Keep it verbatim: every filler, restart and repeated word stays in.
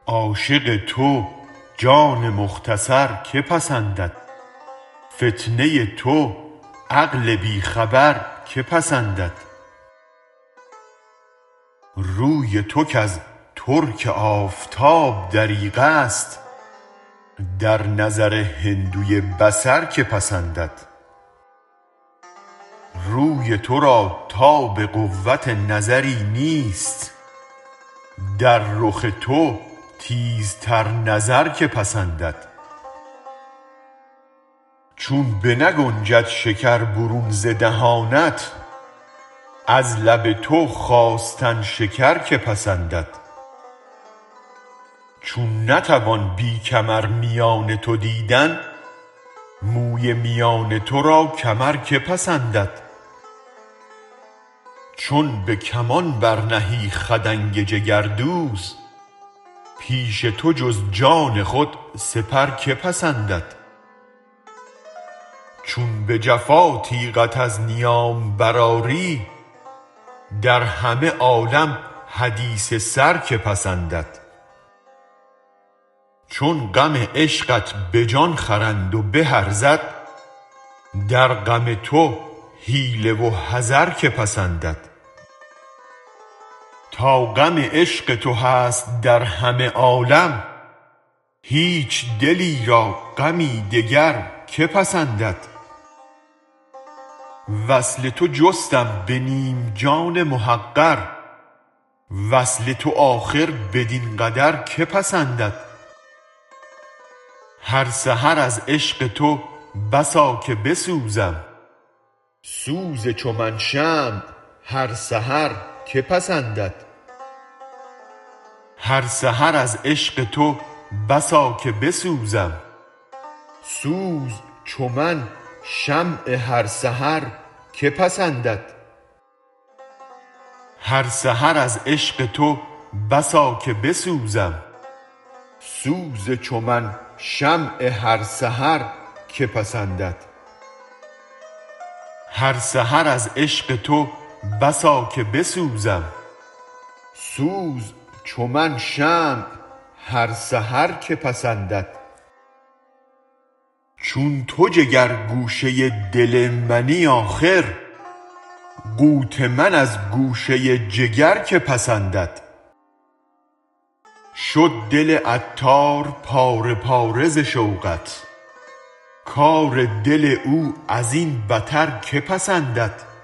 عاشق تو جان مختصر که پسندد فتنه تو عقل بی خبر که پسندد روی تو کز ترک آفتاب دریغست در نظر هندوی بصر که پسندد روی ترا تاب قوت نظری نیست در رخ تو تیزتر نظر که پسندد چون بنگنجد شکر برون ز دهانت از لب تو خاستن شکر که پسندد چون نتوان بی کمر میان تو دیدن موی میان ترا کمر که پسندد چون به کمان برنهی خدنگ جگردوز پیش تو جز جان خود سپر که پسندد چون به جفا تیغت از نیام برآری در همه عالم حدیث سر که پسندد چون غم عشقت به جان خرند و به ارزد در غم تو حیله و حذر که پسندد تا غم عشق تو هست در همه عالم هیچ دلی را غمی دگر که پسندد وصل تو جستم به نیم جان محقر وصل تو آخر بدین قدر که پسندد هر سحر از عشق تو بسا که بسوزم سوز چو من شمع هر سحر که پسندد هر سحر از عشق تو بسا که بسوزم سوز چو من شمع هر سحر که پسندد هر سحر از عشق تو بسا که بسوزم سوز چو من شمع هر سحر که پسندد هر سحر از عشق تو بسا که بسوزم سوز چو من شمع هر سحر که پسندد چون تو جگر گوشه دل منی آخر قوت من از گوشه جگر که پسندد شد دل عطار پاره پاره ز شوقت کار دل او ازین بتر که پسندد